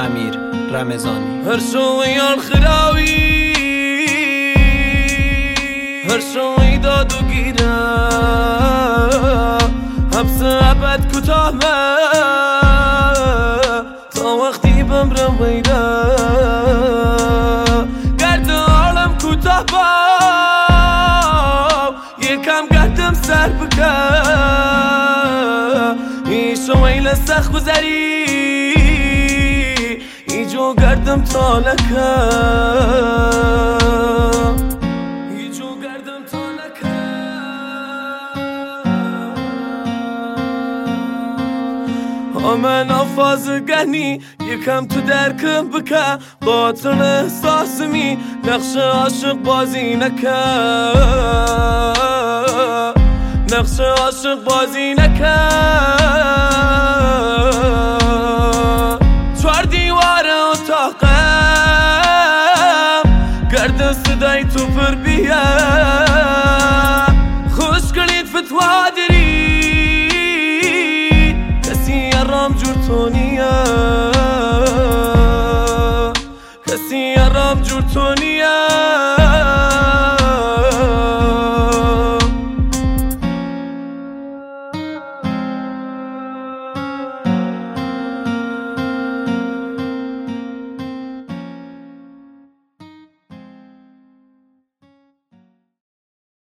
امیر رمضانی. هر شویان خراوی هر شوی داد و گیره حبس ابد کوتاه تا وقتی بمرم ویده گرد عالم کوتاه با یکم گردم سر بکه ایشو ویل سخت گذری ایجو گردم تا لکه من آفاز گهنی یکم تو درکم بکه باطن احساسمی نقش عاشق بازی نکه نقش عاشق بازی نکه چوار دیوار اتاقم گرد صدای تو پر بیه خوش کنید فتوا داری رام جور تونیه کسی رام جور تونیه